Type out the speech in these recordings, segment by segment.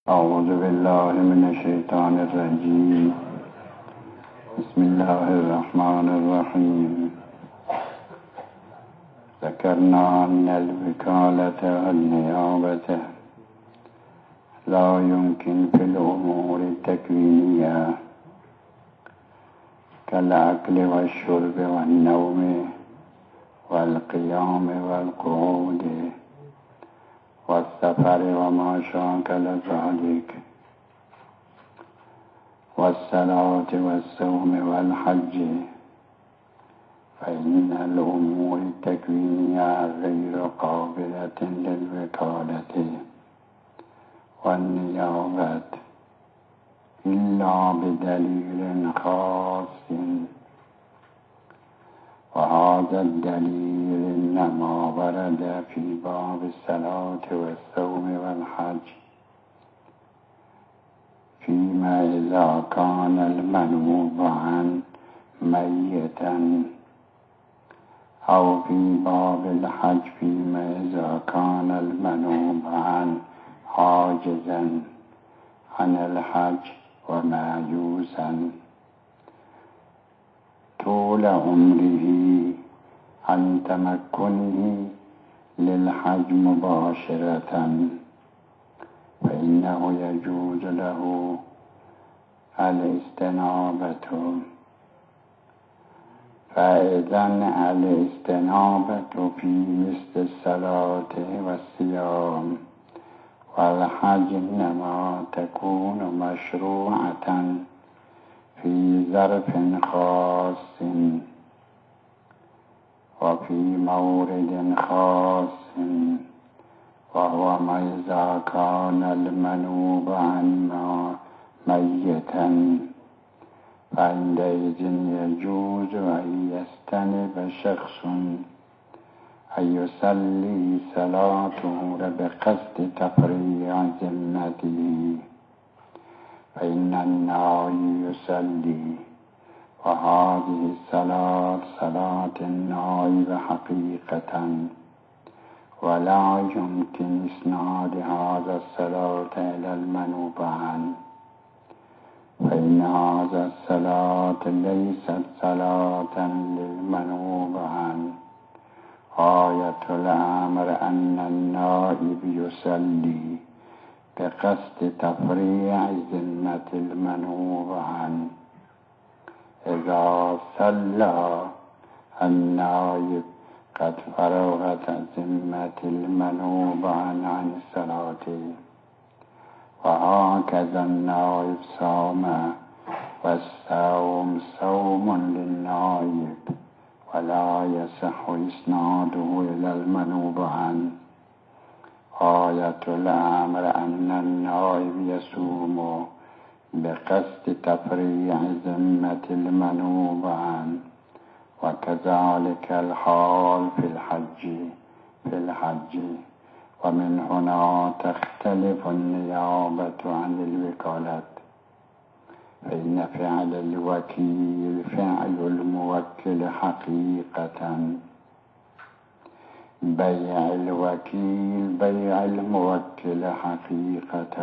أعوذ بالله من الشيطان الرجيم. بسم الله الرحمن الرحيم. ذكرنا أن الوكالة والنيابة لا يمكن في الأمور التكوينية كالأكل والشرب والنوم والقيام والقعود والسفر وما شاكل ذلك، والصلاة والصوم والحج، فإن الأمور التكوينية غير قابلة للوكالة والنيابة إلا بدليل خاص، وهذا الدليل إنما ورد في باب الصلاة والصوم والحج فيما إذا كان المنوب عنه ميتا، أو في باب الحج فيما إذا كان المنوب عنه عاجزا عن الحج ومعجوزا طول عمره عن تمكنه للحج مباشرة، فإنه يجوز له الاستنابة. فإذا الاستنابة في مثل الصلاة والصيام والحج إنما تكون مشروعة في ظرف خاص وفي مورد خاص، وهو ما إذا كان المنوب عنه ميتا، فعندئذ يجوز أن يستنب شخص أن يصلي صلاته بقصد تفريع ذمته، فإن النائي يصلي، وهذه الصلاة صلاة النائب حقيقة، ولا يمكن إسناد هذا الصلاة إلى المنوب عنه، فإن هذا الصلاة ليست صلاة للمنوب عنه. غاية الأمر أن النائب يصلي بقصد تفريع ذمة المنوب عنه. إذا صلى النائب قد فرغت ذمة المنوب عنه عن الصلاة، وهكذا النائب صام، والصوم صوم للنائب، ولا يصح إسناده إلى المنوب عنه. غاية الأمر أن النائب يصوم بقصد تفريع ذمة المنوب عنه، وكذلك الحال في الحج. ومن هنا تختلف النيابة عن الوكالة، فإن فعل الوكيل فعل الموكل حقيقة، بيع الوكيل بيع الموكل حقيقة،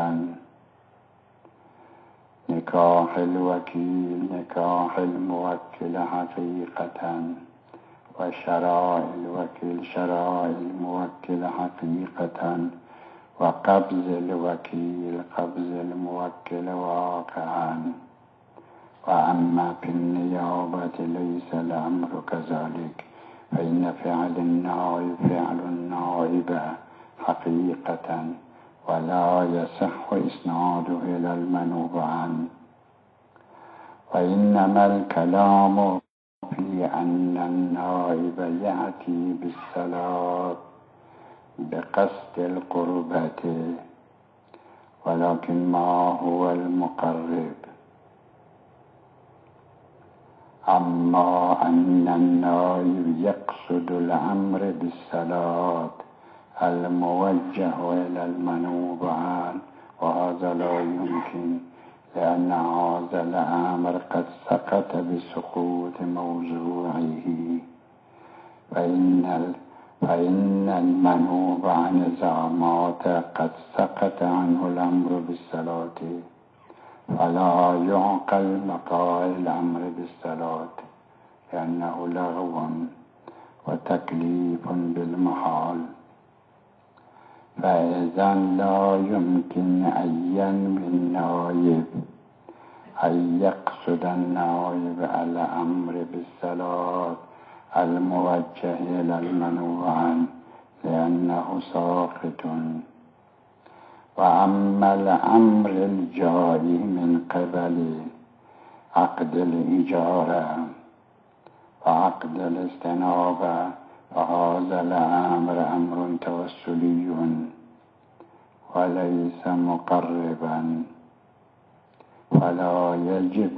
نكاح الوكيل نكاح الموكل حقيقة، وشراء الوكيل شراء الموكل حقيقة، وقبض الوكيل قبض الموكل واقعا. وأما في النيابة ليس الأمر كذلك، فإن فعل النائب فعل النائب حقيقة، ولا يصح إسناده إلى المنوب عنه. وإنما الكلام في أن النائب يأتي بالصلاة بقصد القربة، ولكن ما هو المقرب؟ أما أن النائب يقصد الأمر بالصلاة الموجه إلى المنوب عنه، وهذا لا يمكن، لأن هذا الأمر قد سقط بسقوط موضوعه، فإن المنوب عن إذا مات قد سقط عنه الأمر بالصلاة بالصلاة فلا يعقل بقاء الأمر بالصلاة لأنه لغو وتكليف بالمحال. فإذا لا يمكن أن ينوي النائب أن يقصد النائب على الأمر بالصلاة الموجه إلى المنوع عنه لأنه ساقط. وأما الأمر الجاري من قبل عقد الإجارة وعقد الاستنابة فهذا الأمر أمر توسلي وليس مقربا، فلا يجب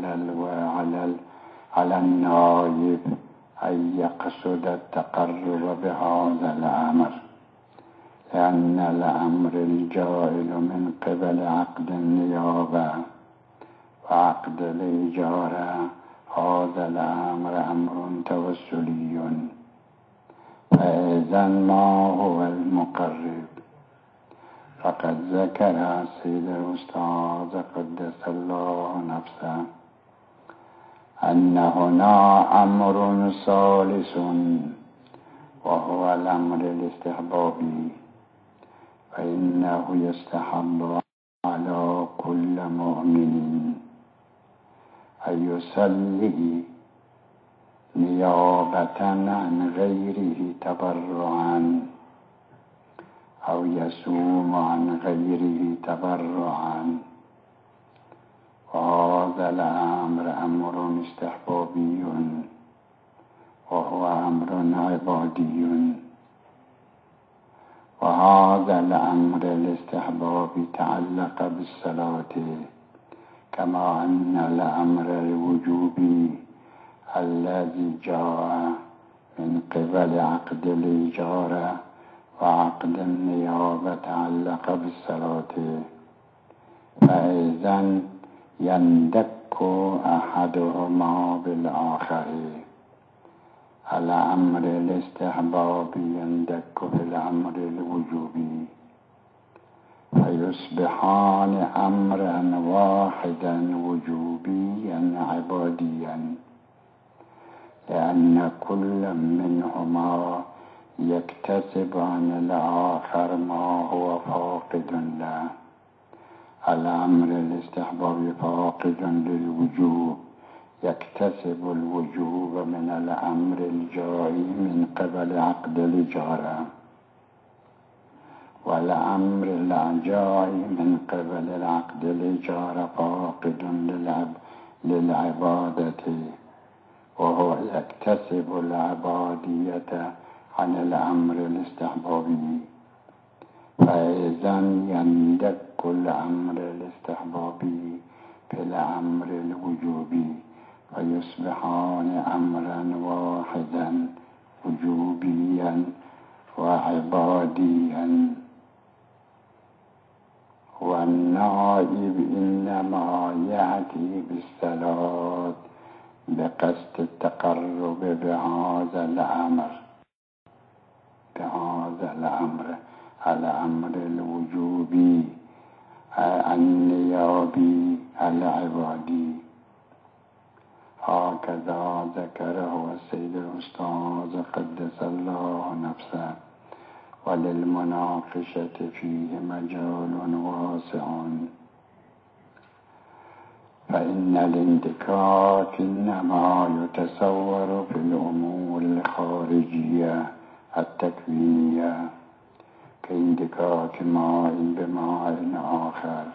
على النائب أن يقصد التقرب بهذا الأمر، لأن الأمر الجائل من قبل عقد النيابة وعقد الإجارة هذا الأمر أمر توسلي. فإذا ما هو المقرب؟ فقد ذكر سيد الأستاذ قدس الله نفسه أن هنا أمر ثالث وهو الأمر الاستحبابي، فإنه يستحب على كل مؤمن أن يصلي نيابة عن غيره تبرعا أو يصوم عن غيره تبرعا، وهذا الأمر أمر استحبابي وهو أمر عبادي. وهذا الأمر الاستحبابي تعلق بالصلاة، كما أن الأمر الوجوبي الذي جاء من قبل عقد الإجارة وعقد النيابة تعلق بالصلاة. فإذا يندك أحدهما بالآخر. الأمر الاستحبابي يندك في الأمر الوجوبي فيصبحان أمرا واحدا وجوبيا عباديا، لأن كل منهما يكتسب عن الآخر ما هو فاقد له. الأمر الاستحبابي فاقد للوجوب يكتسب الوجوب من الأمر الجاري من قبل عقد الإجارة، والأمر الجاري من قبل العقد الإجارة فاقد للعبادة، وهو يكتسب العبادية عن الأمر الاستحبابي. فإذا يندك الأمر الاستحبابي في الأمر الوجوبي فيصبحان أمرا واحدا وجوبيا وعباديا. والنائب إنما يأتي بالصلاة بقصد التقرب بهذا الأمر الأمر الوجوبي النيابي العبادي. هكذا ذكره السيد الأستاذ قدس الله نفسه، وللمناقشة فيه مجال واسع. فإن الاندكاك إنما يتصور في الأمور الخارجية التكوينية كاندكاك ماء بماء آخر،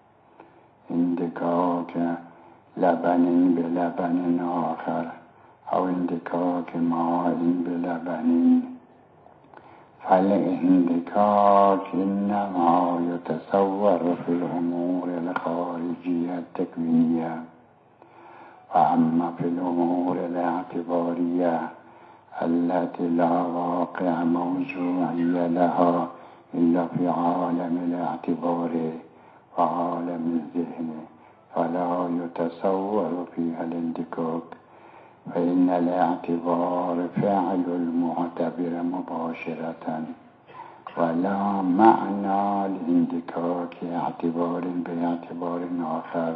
اندكاك لبن بلبن آخر، أو اندكاك ماء بلبن. فالاندكاك إنما يتصور في الأمور الخارجية التكوينية، وأما في الأمور الاعتبارية التي لا واقع موضوعي لها إلا في عالم الاعتبار وعالم الذهن فلا يتصور فيها الاندكاك، فإن الاعتبار فعل المعتبر مباشرة، ولا معنى لاندكاك اعتبار باعتبار آخر،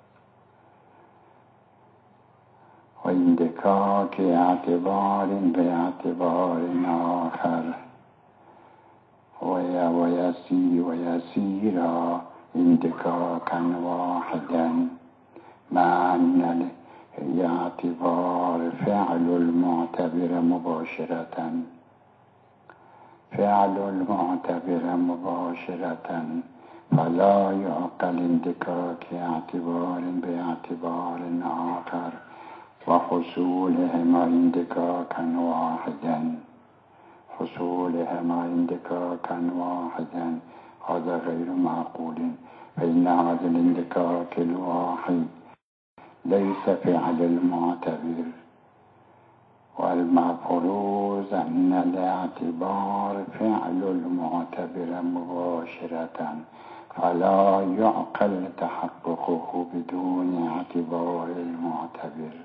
واندكاك اعتبار باعتبار آخر، ويسير اندكاكا واحدا، مع أن الاعتبار فعل المعتبر مباشرة، فلا يعقل اندكاك اعتبار باعتبار آخر وحصولهما اندكاكا واحدا، هذا غير معقول، فإن هذا الاندكاك الواحد ليس فعل المعتبر، والمفروض أن الاعتبار فعل المعتبر مباشرة، فلا يعقل تحققه بدون اعتبار المعتبر،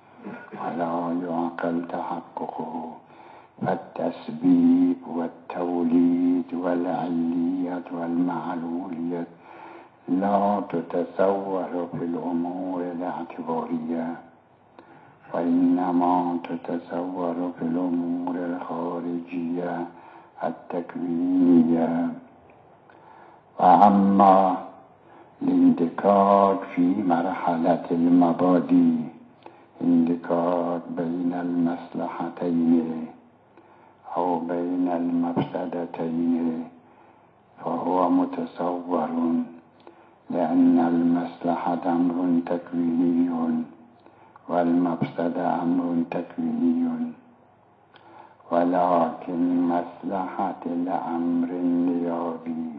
فالتسبيب والتوليد والعلية والمعلولية لا تتصور في الأمور الاعتبارية، وإنما تتصور في الأمور الخارجية التكوينية. وأما الاندكاك في مرحلة المبادئ اندكاك بين المصلحتين أو بين المفسدتين، فهو متصور، لأن المصلحة أمر تكويني والمفسدة أمر تكويني، ولكن مصلحة الأمر النيابي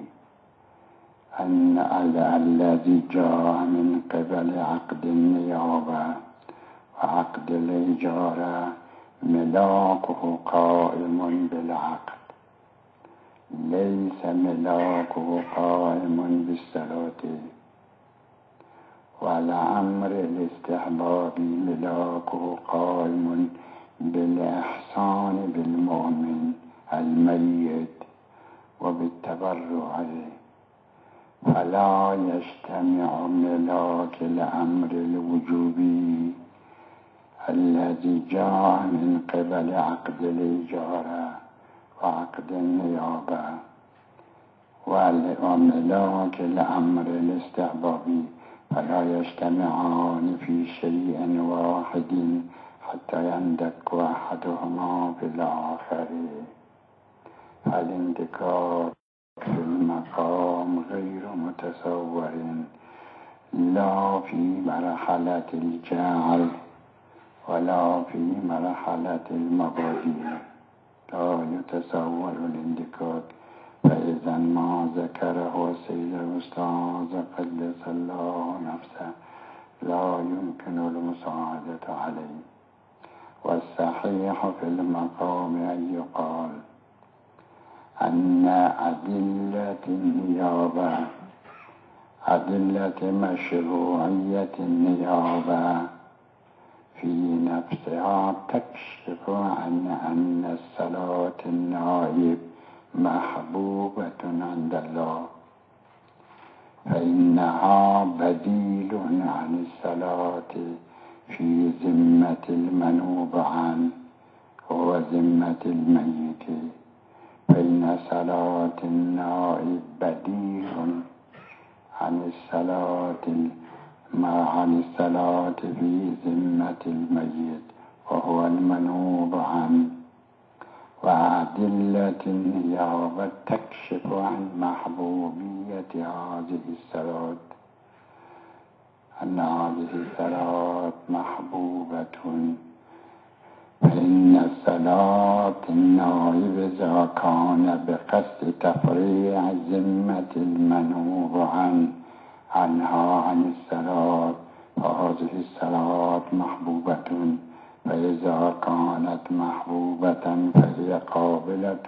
الذي جاء من قبل عقد النيابة وعقد الإجارة ملاكه قائم بالعقد، ليس ملاكه قائم بالصلاة، والأمر الاستحبابي ملاكه قائم بالإحسان بالمؤمن الميت وبالتبرع، فلا يجتمع ملاك الأمر الوجوبي الذي جاء من قبل عقد الإجارة وعقد النيابة وملاك الأمر الاستحبابي، فلا يجتمعان في شيء واحد حتى يندك أحدهما بالآخر. فالاندكاك في المقام غير متصور، لا في مرحلة الجعل ولا في مرحلة المبادئ، لا يتصور الاندكاك. فإذا ما ذكره السيد الأستاذ قدس الله نفسه لا يمكن المساعدة عليه، والصحيح في المقام أن يقال أن أدلة مشروعية النيابة في نفسها تكشف عن أن الصلاة النائب محبوبة عند الله، فإنها بديل عن الصلاة في ذمة المنوب عنه وذمة الميت، فإن صلاة النائب بديل عن الصلاة في ذمة الميت وهو المنوب عنه. وأدلة النيابة تكشف عن محبوبية هذه الصلاة، أن هذه الصلاة محبوبة، فإن صلاة النائب إذا كان بقصد تفريع ذمة المنوب عنها عن الصلاة فهذه الصلاة محبوبة، فإذا كانت محبوبة فهي قابلة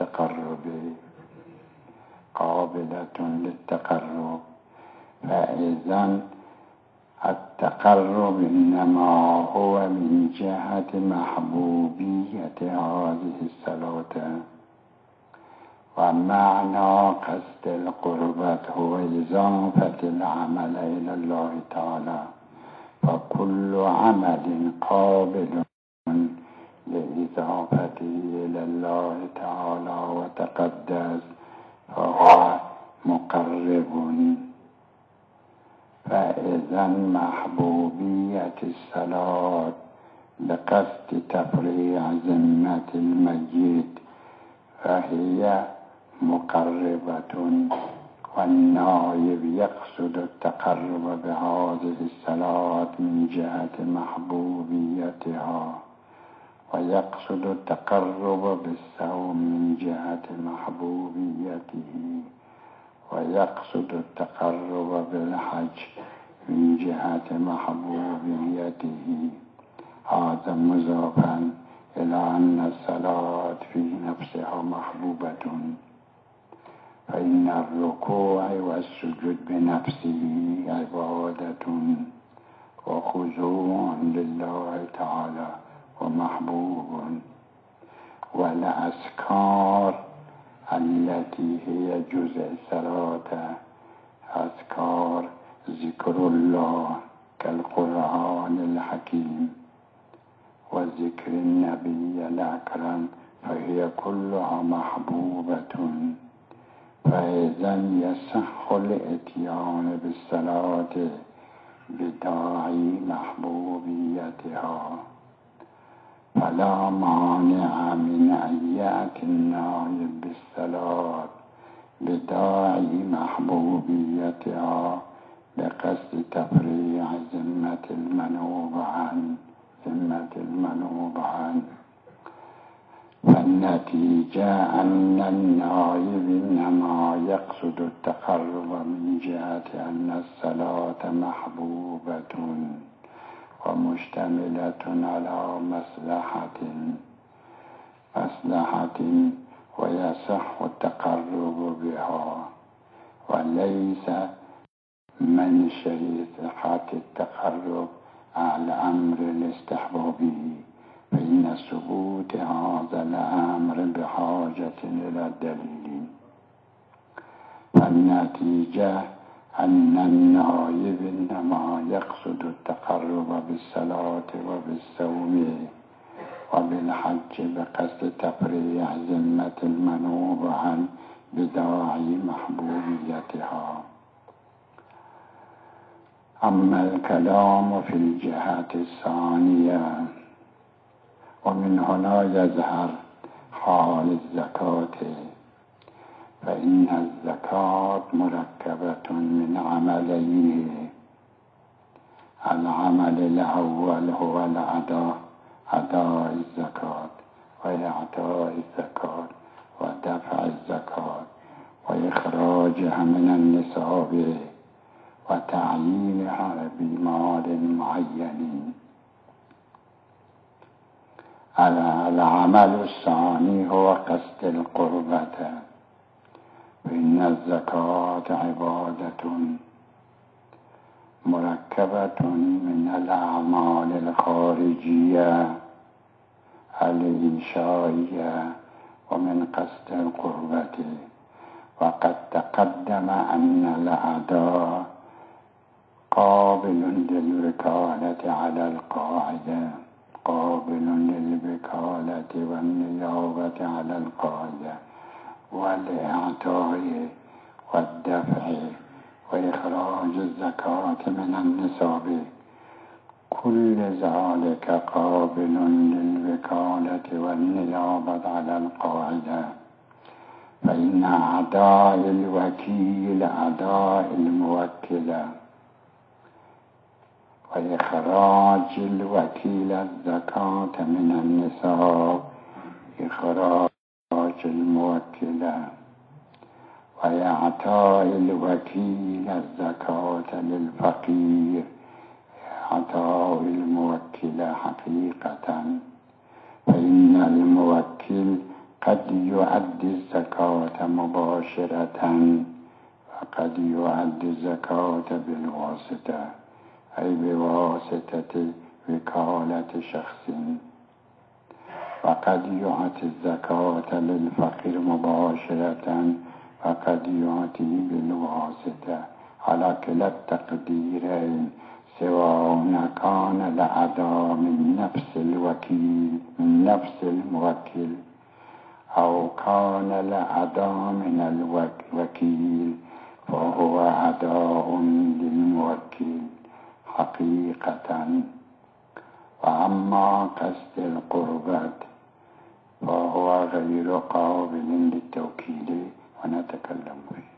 للتقرب. فإذا التقرب إنما هو من جهة محبوبية هذه الصلاة، ومعنى قصد القربة هو إضافة العمل إلى الله تعالى، فكل عمل قابل لإضافته إلى الله تعالى وتقدس فهو مقرب. فإذا محبوبية الصلاة بقصد تفريع ذمة الميت فهي مقربة، والنائب يقصد التقرب بهذه الصلاة من جهة محبوبيتها، ويقصد التقرب بالصوم من جهة محبوبيته، ويقصد التقرب بالحج من جهة محبوبيته. هذا مضافا إلى أن الصلاة في نفسها محبوبة، فإن الركوع والسجود بنفسه عبادة وخضوع لله تعالى ومحبوب. والأذكار التي هي جزء الصلاة أذكار ذكر الله كالقرآن الحكيم وذكر النبي الأكرم فهي كلها محبوبة. فإذا يصح الإتيان بالصلاة بداعي محبوبيتها، فلا مانع من أن يأتي النائب بالصلاة بداعي محبوبيتها بقصد تفريع ذمة المنوب عنه. فالنتيجة أن النائب إنما يقصد التقرب من جهة أن الصلاة محبوبة ومشتملة على مصلحة ويصح التقرب بها، وليس من صحة التقرب على أمر الاستحبابي، فإن ثبوت هذا الأمر بحاجة إلى الدليل. فالنتيجة أن النائب إنما يقصد التقرب بالصلاة وبالصوم وبالحج بقصد تفريع ذمة المنوب عنه بداعي محبوبيتها. أما الكلام في الجهة الثانية، ومن هنا يظهر حال الزكاة، فإن الزكاة مركبة من عملين. العمل الأول هو أداء الزكاة وإعطاء الزكاة ودفع الزكاة وإخراجها من النصاب وتعيينها بمال معين. العمل الثاني هو قصد القربة، فإن الزكاة عبادة مركبة من الأعمال الخارجية الإنشائية ومن قصد القربة. وقد تقدم أن الأداء قابل للوكالة على القاعدة، قابل للوكالة والنيابة على القاعدة، والإعطاء والدفع وإخراج الزكاة من النصاب، كل ذلك قابل للوكالة والنيابة على القاعدة. فإن أداء الوكيل أداء الموكلة، وإخراج الوكيل الزكاة من النصاب إخراج الموكلة، وإعطاء الوكيل الزكاة للفقير إعطاء الموكل حقيقة. فإن الموكل قد يؤدي الزكاة مباشرة وقد يؤدي الزكاة بالواسطة، أي بواسطة وكالة شخص. وقد يعطي الزكاة للفقير مباشرة وقد يعطي بالواسطة على كلا التقديرين سواء كان الأداء من نفس الموكل أو كان الأداء من الوكيل فهو أداء للموكل حقيقة. وأما قصد القربة فهو غير قابل للتوكيل ونتكلم فيه.